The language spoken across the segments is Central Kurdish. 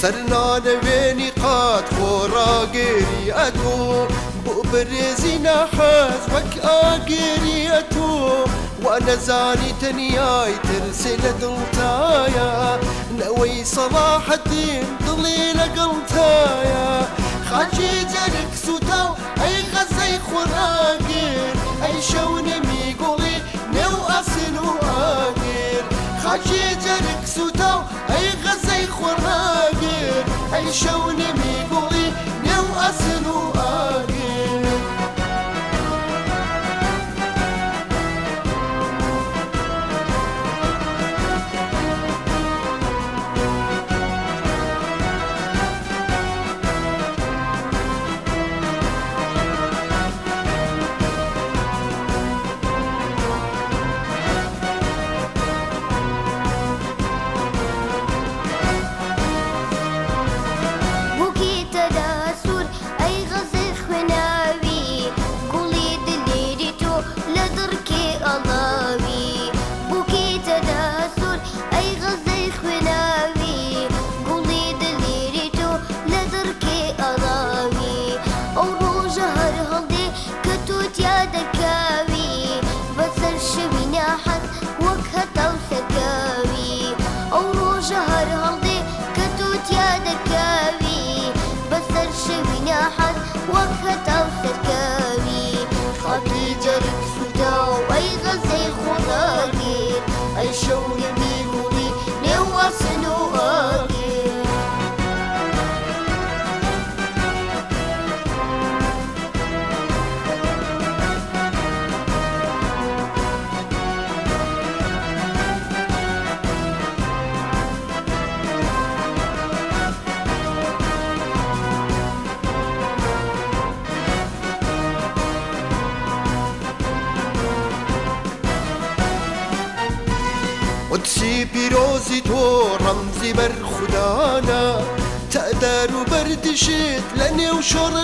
سەرنانە وێنی قات خۆڕاگەری ئەتۆ بۆ بەرێزی ناحەز وەک ئاگێری ئەتۆ وا نەزانی تەنیای ترسێ لە دڵتایە نەوەی سەڵاحەتین دڵێ لەگەڵتایە خاچی جەرگ سوتاو ئەی غەزەی خۆڕاگێر ئەی شەونەمی گوڵی نێو ئەسن و ئاگێر خاچی جەرگ سوتاو ئەی غەزەی خۆڕاگێر ئەی شەونەمی گوڵی نێو ئەسن و ئاگێر قدسی پیرۆزی تۆ ڕەمزی بەرخودانە تەدار و بەردشت لە نێو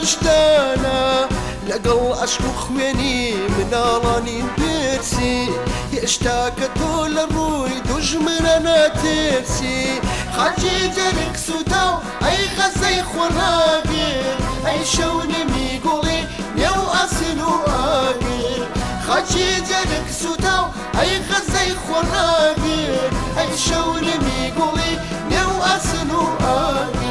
شۆڕشدانە لەگەڵ عەشق و خوێنی مناڵانین پرسی هێشتا کە تۆ لە ڕووی دوژمنە ناترسی خاچی جەرگ سوتاو ئەی غەزەی خۆڕاگێر ئەی شەونەمی گوڵی نێو ئەسن و ئاگێر خاچی جەرگ سوتاو ئەی غەزەی خۆڕاگێر ئەی شەونەمی گوڵی نێو ئەسن و ئاگێر